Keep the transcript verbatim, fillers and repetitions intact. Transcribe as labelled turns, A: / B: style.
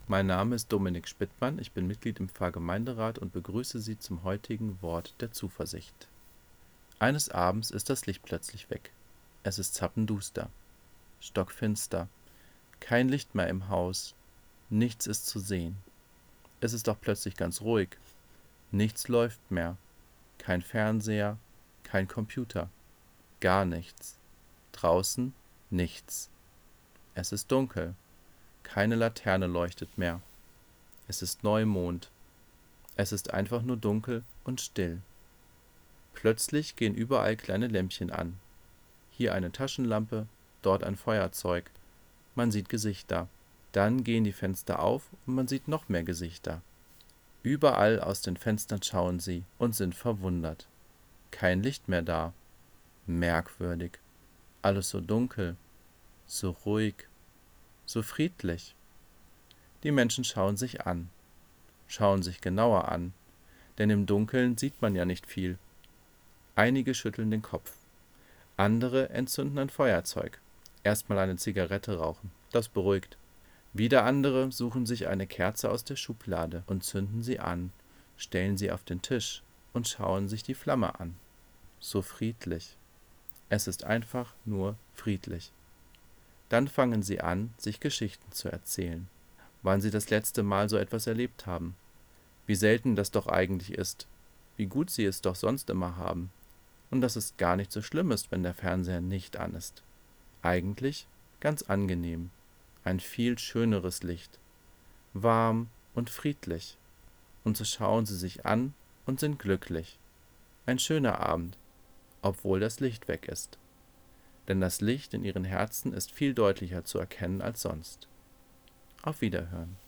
A: Mein Name ist Dominik Spittmann, ich bin Mitglied im Pfarrgemeinderat und begrüße Sie zum heutigen Wort der Zuversicht. Eines Abends ist das Licht plötzlich weg. Es ist zappenduster, stockfinster, kein Licht mehr im Haus, nichts ist zu sehen. Es ist auch plötzlich ganz ruhig, nichts läuft mehr, kein Fernseher, kein Computer, gar nichts. Draußen nichts. Es ist dunkel, keine Laterne leuchtet mehr. Es ist Neumond. Es ist einfach nur dunkel und still. Plötzlich gehen überall kleine Lämpchen an. Hier eine Taschenlampe, dort ein Feuerzeug. Man sieht Gesichter. Dann gehen die Fenster auf und man sieht noch mehr Gesichter. Überall aus den Fenstern schauen sie und sind verwundert. Kein Licht mehr da. Merkwürdig. Alles so dunkel, so ruhig, so friedlich. Die Menschen schauen sich an, schauen sich genauer an, denn im Dunkeln sieht man ja nicht viel. Einige schütteln den Kopf, andere entzünden ein Feuerzeug, erstmal eine Zigarette rauchen, das beruhigt. Wieder andere suchen sich eine Kerze aus der Schublade und zünden sie an, stellen sie auf den Tisch und schauen sich die Flamme an. So friedlich. Es ist einfach nur friedlich. Dann fangen sie an, sich Geschichten zu erzählen, wann sie das letzte Mal so etwas erlebt haben, wie selten das doch eigentlich ist, wie gut sie es doch sonst immer haben und dass es gar nicht so schlimm ist, wenn der Fernseher nicht an ist. Eigentlich ganz angenehm, ein viel schöneres Licht, warm und friedlich. Und so schauen sie sich an und sind glücklich. Ein schöner Abend, obwohl das Licht weg ist. Denn das Licht in ihren Herzen ist viel deutlicher zu erkennen als sonst. Auf Wiederhören.